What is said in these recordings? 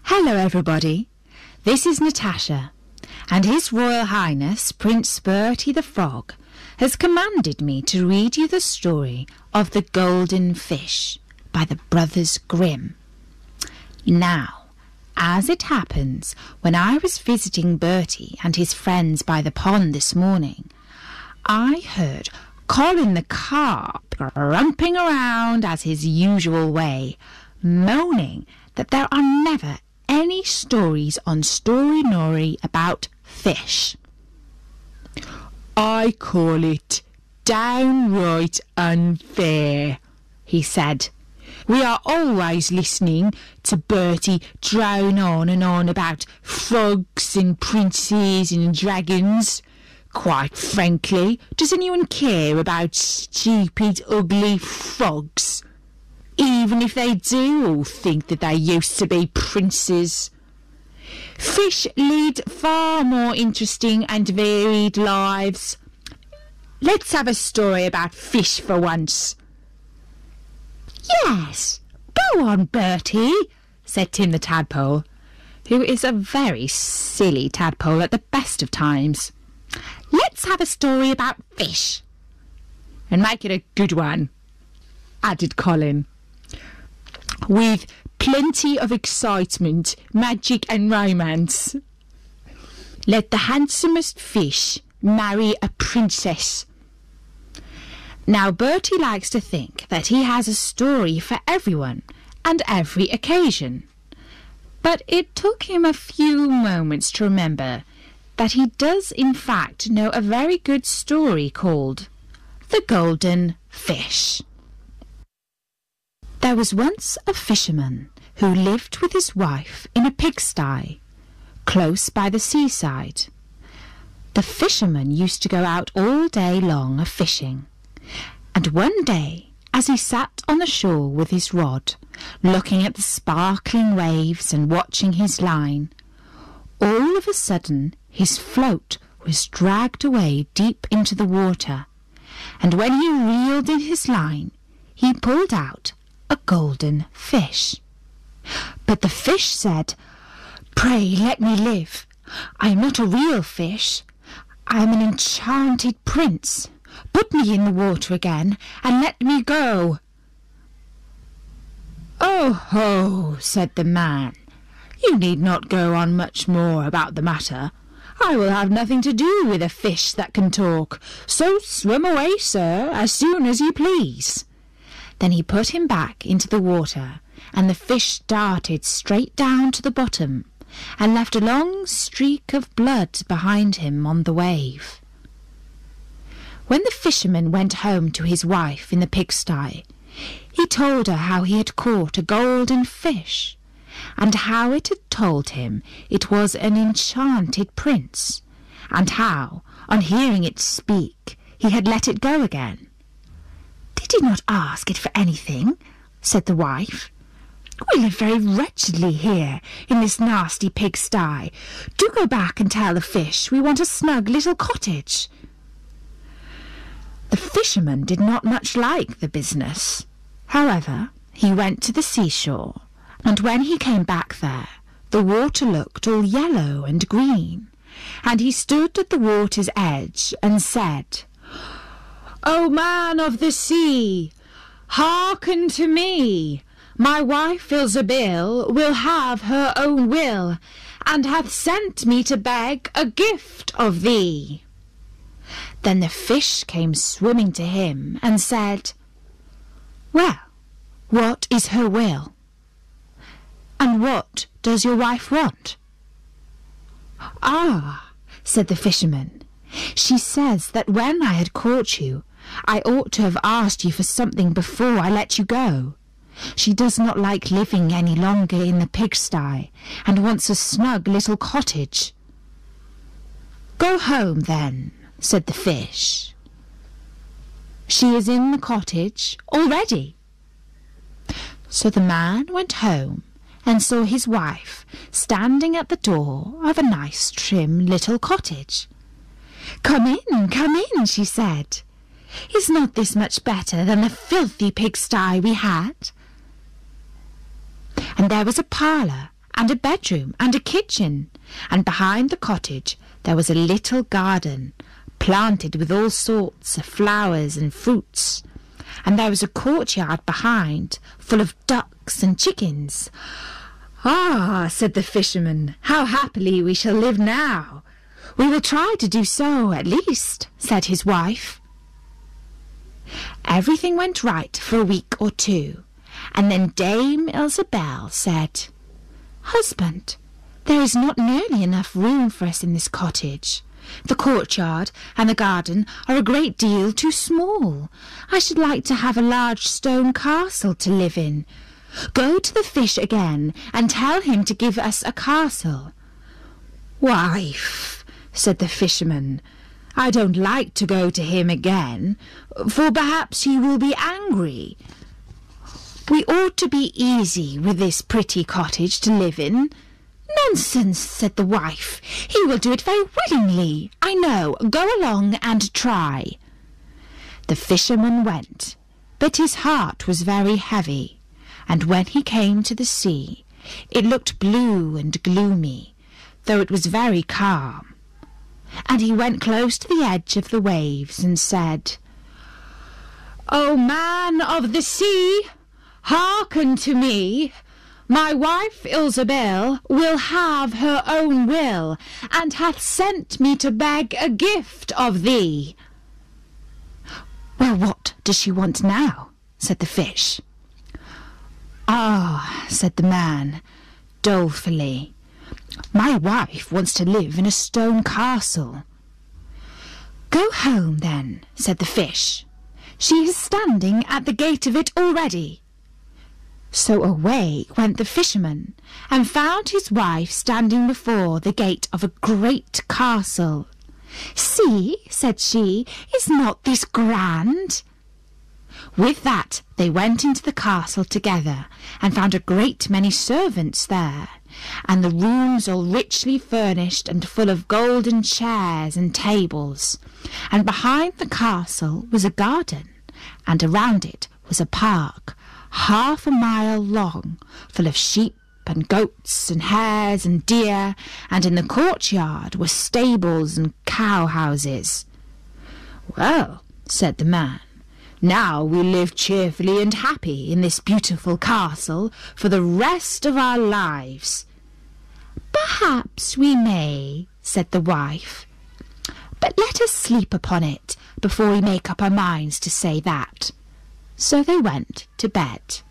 Hello everybody, this is Natasha, and His Royal Highness Prince Bertie the Frog has commanded me to read you the story of the Golden Fish by the Brothers Grimm. Now, as it happens, when I was visiting Bertie and his friends by the pond this morning, I heard Colin the Carp grumping around as his usual way, moaning that there are never any stories on Story Nori about fish. "I call it downright unfair," he said. "We are always listening to Bertie drone on and on about frogs and princes and dragons. Quite frankly, does anyone care about stupid, ugly frogs? Even if they do all think that they used to be princes. Fish lead far more interesting and varied lives. Let's have a story about fish for once." "Yes, go on, Bertie," said Tim the Tadpole, who is a very silly tadpole at the best of times. "Let's have a story about fish." "And make it a good one," added Colin, "with plenty of excitement, magic and romance. Let the handsomest fish marry a princess." Now Bertie likes to think that he has a story for everyone and every occasion, but it took him a few moments to remember that he does in fact know a very good story called The Golden Fish. There was once a fisherman who lived with his wife in a pigsty close by the seaside. The fisherman used to go out all day long a-fishing, and one day, as he sat on the shore with his rod, looking at the sparkling waves and watching his line, all of a sudden his float was dragged away deep into the water, and when he reeled in his line, he pulled out a golden fish. But the fish said, "Pray let me live. I am not a real fish. I am an enchanted prince. Put me in the water again and let me go." "Oh ho," said the man, "you need not go on much more about the matter. I will have nothing to do with a fish that can talk, so swim away, sir, as soon as you please." Then he put him back into the water, and the fish darted straight down to the bottom and left a long streak of blood behind him on the wave. When the fisherman went home to his wife in the pigsty, he told her how he had caught a golden fish, and how it had told him it was an enchanted prince, and how, on hearing it speak, he had let it go again. "Did he not ask it for anything?" said the wife. "We live very wretchedly here in this nasty pigsty. Do go back and tell the fish we want a snug little cottage." The fisherman did not much like the business. However, he went to the seashore, and when he came back there, the water looked all yellow and green, and he stood at the water's edge and said, "O man of the sea, hearken to me. My wife Ilsebil will have her own will, and hath sent me to beg a gift of thee." Then the fish came swimming to him and said, "Well, what is her will? And what does your wife want?" "Ah," said the fisherman, "she says that when I had caught you, I ought to have asked you for something before I let you go. She does not like living any longer in the pigsty, and wants a snug little cottage." "Go home, then," said the fish. "She is in the cottage already." So the man went home and saw his wife standing at the door of a nice trim little cottage. Come in," she said. "Is not this much better than the filthy pigsty we had?" And there was a parlour and a bedroom and a kitchen, and behind the cottage there was a little garden, planted with all sorts of flowers and fruits, and there was a courtyard behind, full of ducks and chickens. "Ah," said the fisherman, "how happily we shall live now." "We will try to do so, at least," said his wife. Everything went right for a week or two, and then Dame Ilsebel said, "Husband, there is not nearly enough room for us in this cottage. The courtyard and the garden are a great deal too small. I should like to have a large stone castle to live in. Go to the fish again and tell him to give us a castle." "Wife," said the fisherman, "I don't like to go to him again, for perhaps he will be angry. We ought to be easy with this pretty cottage to live in." "Nonsense," said the wife. "He will do it very willingly. I know. Go along and try." The fisherman went, but his heart was very heavy, and when he came to the sea, it looked blue and gloomy, though it was very calm. And he went close to the edge of the waves and said, "O man of the sea, hearken to me. My wife Ilsebel will have her own will, and hath sent me to beg a gift of thee." "Well, what does she want now?" said the fish. "Ah," said the man, dolefully, "my wife wants to live in a stone castle." "Go home, then," said the fish. "She is standing at the gate of it already." So away went the fisherman, and found his wife standing before the gate of a great castle. "See," said she, "is not this grand?" With that they went into the castle together, and found a great many servants there, and the rooms all richly furnished and full of golden chairs and tables. And behind the castle was a garden, and around it was a park, half a mile long, full of sheep and goats and hares and deer, and in the courtyard were stables and cow-houses. "Well," said the man, "now we live cheerfully and happy in this beautiful castle for the rest of our lives." "Perhaps we may," said the wife, "but let us sleep upon it before we make up our minds to say that." So they went to bed.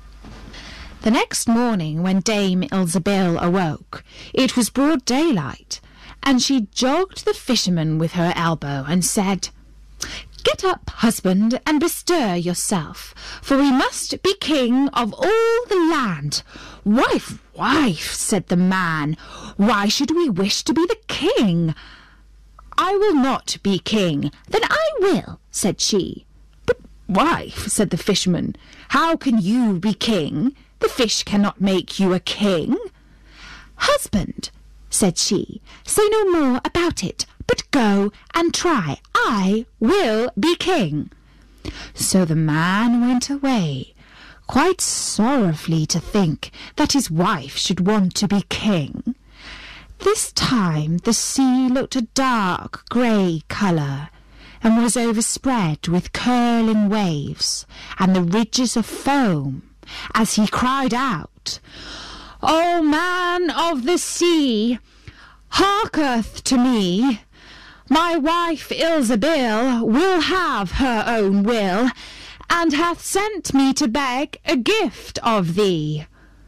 The next morning, when Dame Ilsebel awoke, it was broad daylight, and she jogged the fisherman with her elbow and said, "Get up, husband, and bestir yourself, for we must be king of all the land." "Wife, wife," said the man, "why should we wish to be the king?" "I will not be king." "Then I will," said she. "But, wife," said the fisherman, "how can you be king? The fish cannot make you a king." "Husband," said she, "say no more about it, but go and try. I will be king." So the man went away, quite sorrowfully to think that his wife should want to be king. This time the sea looked a dark grey colour, and was overspread with curling waves and the ridges of foam, as he cried out, "O man of the sea, hearketh to me. My wife Ilsebel will have her own will, and hath sent me to beg a gift of thee."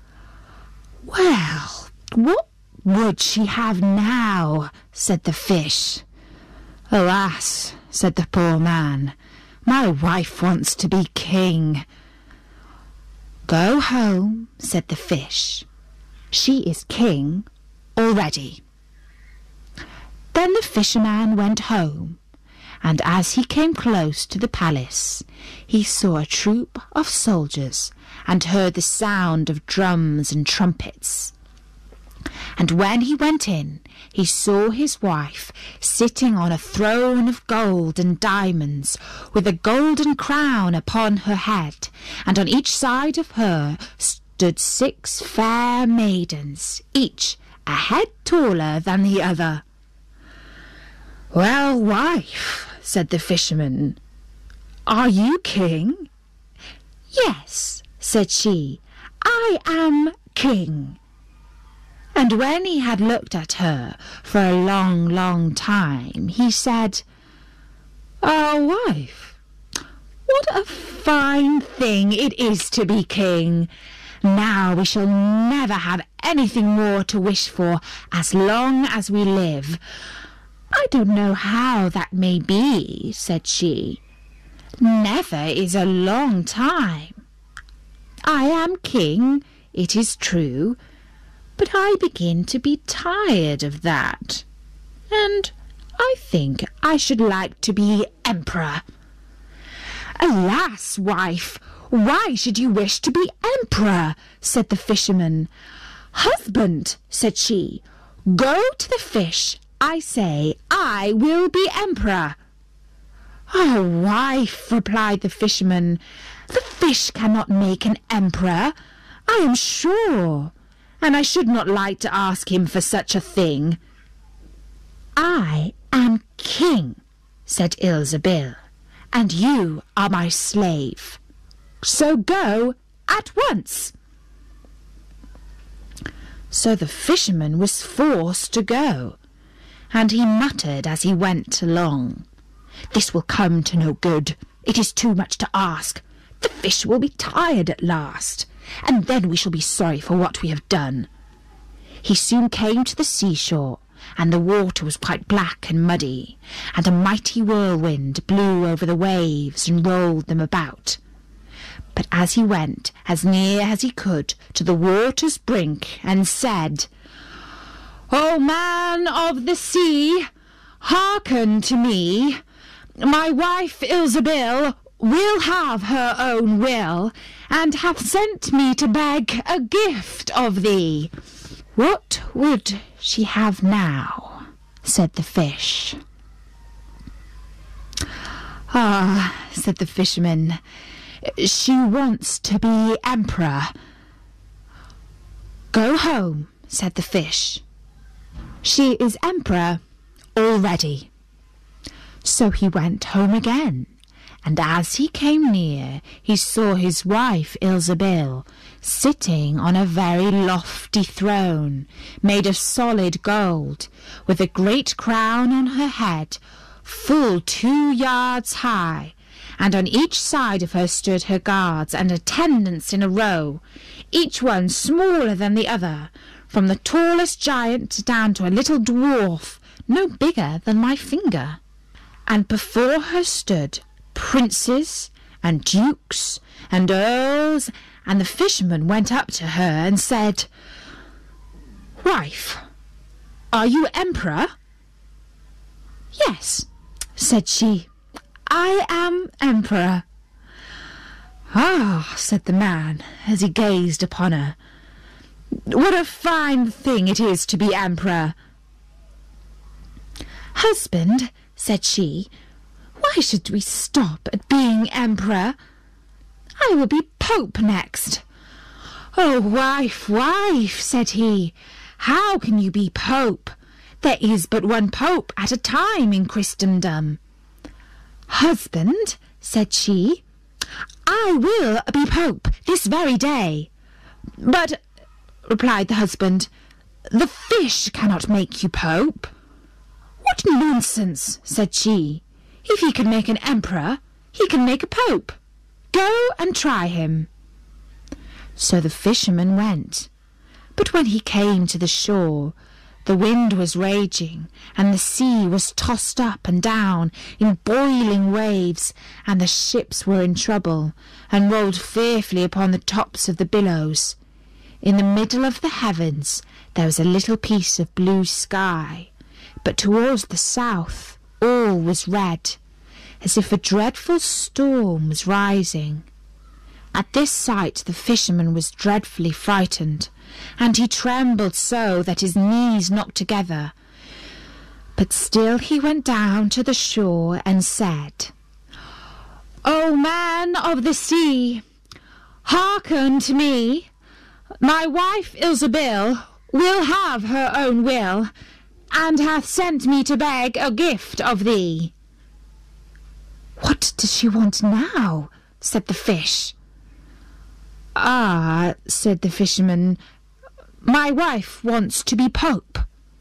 "Well, what would she have now?" said the fish. "Alas," said the poor man, "my wife wants to be king." "Go home," said the fish. "She is king already." Then the fisherman went home, and as he came close to the palace, he saw a troop of soldiers and heard the sound of drums and trumpets. And when he went in, he saw his wife sitting on a throne of gold and diamonds, with a golden crown upon her head, and on each side of her stood 6 fair maidens, each a head taller than the other. "Well, wife," said the fisherman, "are you king?" "Yes," said she, "I am king." And when he had looked at her for a long, long time, he said, "Wife, what a fine thing it is to be king! Now we shall never have anything more to wish for as long as we live." "I don't know how that may be," said she. "Never is a long time. I am king, it is true, but I begin to be tired of that, and I think I should like to be emperor." "Alas, wife, why should you wish to be emperor?" said the fisherman. "Husband," said she, "go to the fish. I say I will be emperor." "Oh, wife," replied the fisherman, "the fish cannot make an emperor, I am sure, and I should not like to ask him for such a thing." "I am king," said Ilsebil, "and you are my slave. So go at once." So the fisherman was forced to go, and he muttered as he went along, "This will come to no good. It is too much to ask. The fish will be tired at last, and then we shall be sorry for what we have done." He soon came to the seashore, and the water was quite black and muddy, and a mighty whirlwind blew over the waves and rolled them about. But as he went as near as he could to the water's brink and said, "O man of the sea, hearken to me. My wife Ilsebil will have her own will, and hath sent me to beg a gift of thee." "What would she have now?" said the fish. "Ah," said the fisherman, "she wants to be emperor." "Go home," said the fish. "She is emperor already." So he went home again, and as he came near, he saw his wife Ilsebil sitting on a very lofty throne, made of solid gold, with a great crown on her head, full 2 yards high, and on each side of her stood her guards and attendants in a row, each one smaller than the other, from the tallest giant down to a little dwarf, no bigger than my finger. And before her stood princes and dukes and earls, and the fisherman went up to her and said, "Wife, are you emperor?" "Yes," said she, "I am emperor." "Ah," said the man as he gazed upon her, "what a fine thing it is to be emperor." "Husband," said she, "why should we stop at being emperor? I will be pope next." "Oh, wife, wife," said he, "how can you be pope? There is but one pope at a time in Christendom." "Husband," said she, "I will be pope this very day." "But," replied the husband, "the fish cannot make you pope." "What nonsense," said she. "If he can make an emperor, he can make a pope. Go and try him." So the fisherman went, but when he came to the shore, the wind was raging, and the sea was tossed up and down in boiling waves, and the ships were in trouble, and rolled fearfully upon the tops of the billows. In the middle of the heavens there was a little piece of blue sky, but towards the south all was red, as if a dreadful storm was rising. At this sight the fisherman was dreadfully frightened, and he trembled so that his knees knocked together. But still he went down to the shore and said, "O man of the sea, hearken to me. My wife Ilsebil will have her own will, and hath sent me to beg a gift of thee. What does she want now? Said the fish. Ah, said the fisherman, my wife wants to be Pope.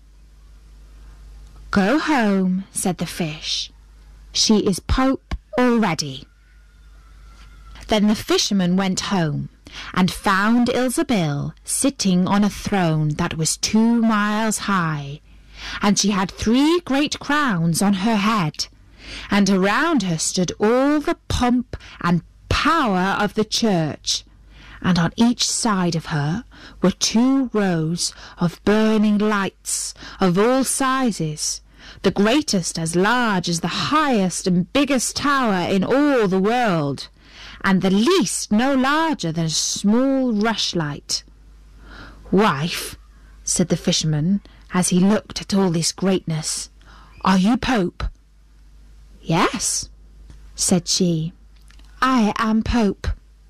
Go home, said the fish. She is Pope already. Then the fisherman went home and found Ilsebil sitting on a throne that was 2 miles high, and she had 3 great crowns on her head, and around her stood all the pomp and power of the church, and on each side of her were 2 rows of burning lights of all sizes, the greatest as large as the highest and biggest tower in all the world, and the least no larger than a small rushlight. Wife, said the fisherman, as he looked at all this greatness, are you Pope? Yes, said she, I am Pope.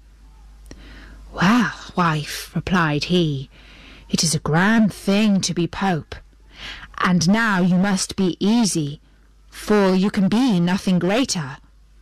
Well, wife, replied he, it is a grand thing to be Pope, and now you must be easy, for you can be nothing greater.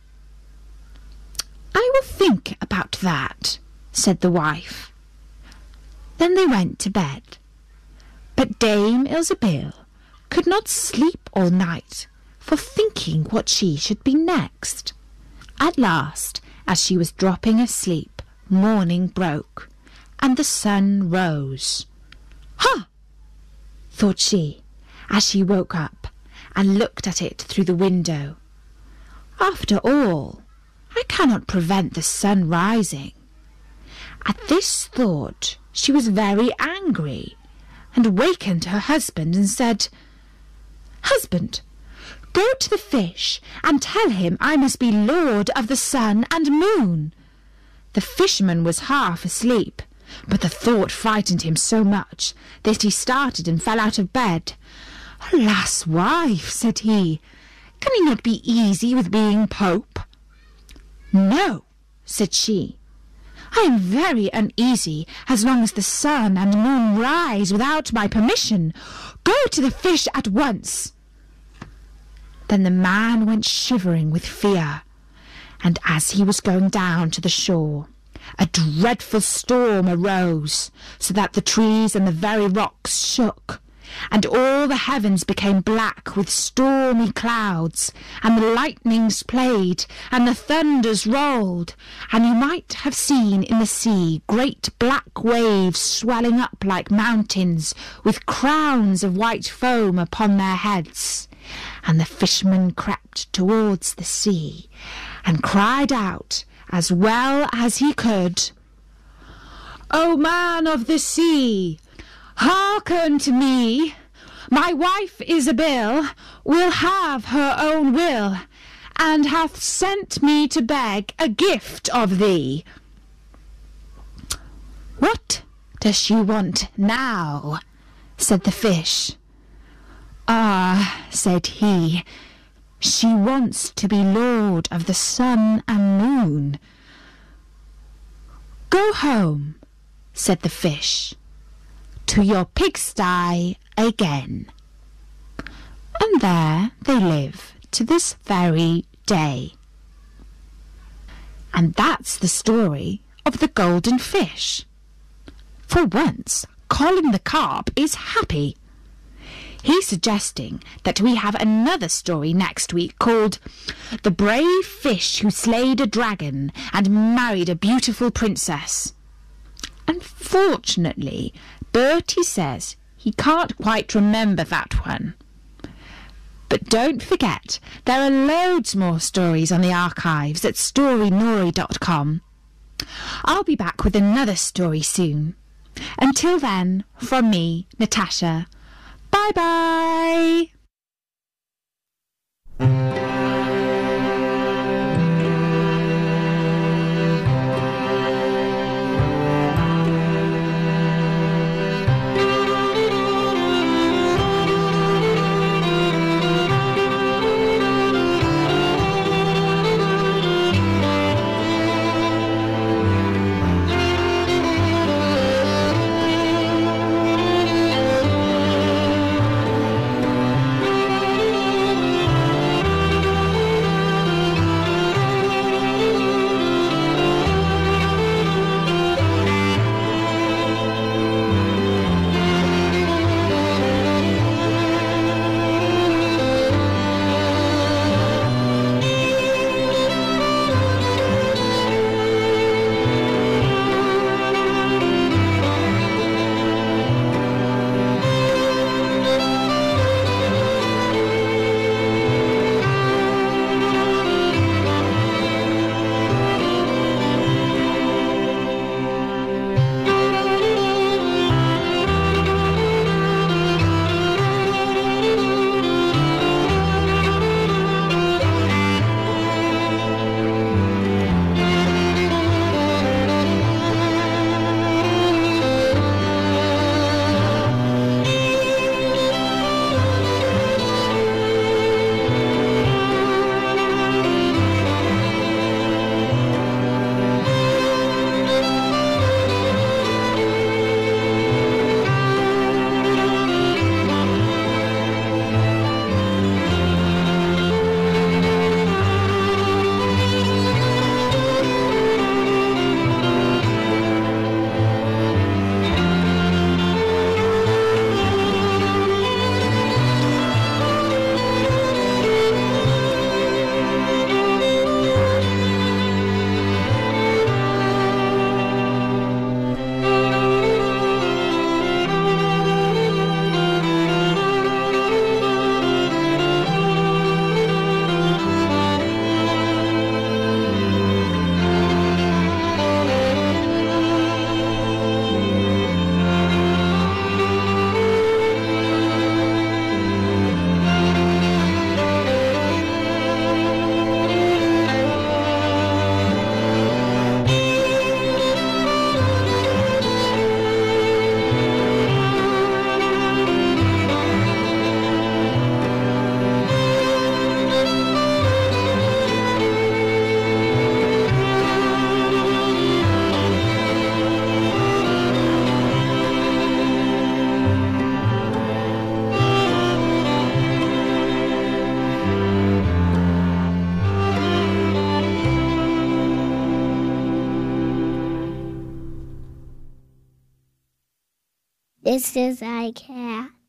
I will think about that, said the wife. Then they went to bed. But Dame Ilsebil could not sleep all night for thinking what she should be next. At last, as she was dropping asleep, morning broke, and the sun rose. Ha! thought she, as she woke up and looked at it through the window. After all, I cannot prevent the sun rising. At this thought she was very angry, and wakened her husband and said, Husband, go to the fish and tell him I must be lord of the sun and moon. The fisherman was half asleep, but the thought frightened him so much that he started and fell out of bed. Alas, wife, said he, can he not be easy with being Pope? No, said she, I am very uneasy as long as the sun and moon rise without my permission. Go to the fish at once. Then the man went shivering with fear, and as he was going down to the shore, a dreadful storm arose, so that the trees and the very rocks shook, and all the heavens became black with stormy clouds, and the lightnings played, and the thunders rolled, and you might have seen in the sea great black waves swelling up like mountains, with crowns of white foam upon their heads. And the fisherman crept towards the sea, and cried out as well as he could, O man of the sea, hearken to me. My wife Ilsebil will have her own will, and hath sent me to beg a gift of thee. What does she want now? Said the fish. Ah, said he, she wants to be lord of the sun and moon. Go home, said the fish, to your pigsty again. And there they live to this very day. And that's the story of the golden fish. For once, Colin the carp is happy. He's suggesting that we have another story next week called The Brave Fish Who Slayed a Dragon and Married a Beautiful Princess. Unfortunately, Bertie says he can't quite remember that one. But don't forget, there are loads more stories on the archives at storynori.com. I'll be back with another story soon. Until then, from me, Natasha, bye-bye! It's just I care.